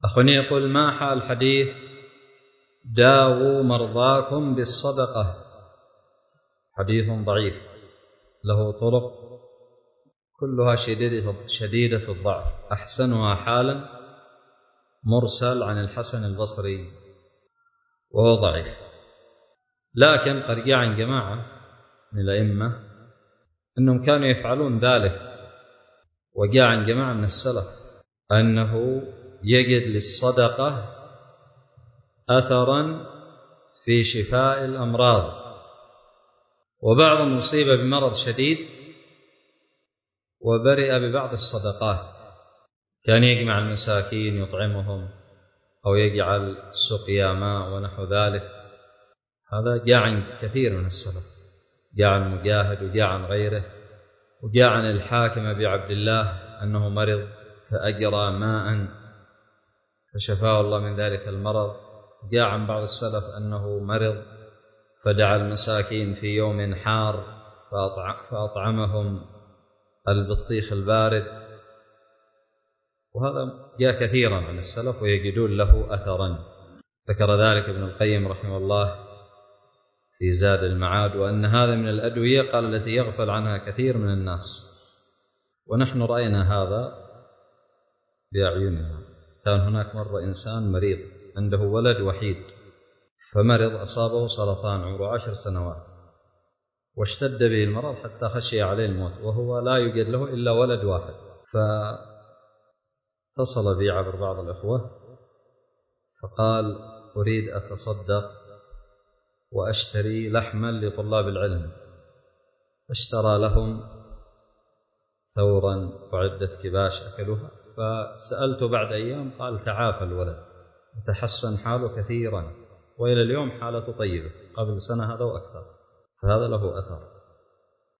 أخوني يقول: ما حال حديث داووا مرضاكم بالصدقة؟ حديث ضعيف له طرق كلها شديدة الضعف، أحسنها حالا مرسل عن الحسن البصري وهو ضعيف، لكن قد جاء عن جماعة من الأئمة أنهم كانوا يفعلون ذلك، وجاء عن جماعة من السلف أنه يجد للصدقة أثرا في شفاء الأمراض، وبعضهم أصيب بمرض شديد وبرئ ببعض الصدقات، كان يجمع المساكين يطعمهم أو يجعل سقيا ماء ونحو ذلك. هذا جاء عن كثير من السلف، جاء عن مجاهد وجاء عن غيره، وجاء عن الحاكم أبي عبد الله أنه مرض فأجرى ماء فشفاه الله من ذلك المرض. جاء عن بعض السلف أنه مرض فدعا المساكين في يوم حار فأطعمهم البطيخ البارد، وهذا جاء كثيرا عن السلف ويجدون له أثرا. ذكر ذلك ابن القيم رحمه الله في زاد المعاد، وأن هذا من الأدوية قال التي يغفل عنها كثير من الناس، ونحن رأينا هذا بأعيننا. كان هناك مرة إنسان مريض عنده ولد وحيد فمرض، أصابه سرطان عمره 10 سنوات، واشتد به المرض حتى خشي عليه الموت، وهو لا يوجد له إلا ولد واحد. فاتصل بي عبر بعض الإخوة فقال: أريد أتصدق وأشتري لحما لطلاب العلم. اشترى لهم ثورا وعدة كباش أكلوها، فسألته بعد أيام قال: تعافى الولد وتحسن حاله كثيرا، وإلى اليوم حالته طيبة، قبل سنة هذا وأكثر، فهذا له أثر.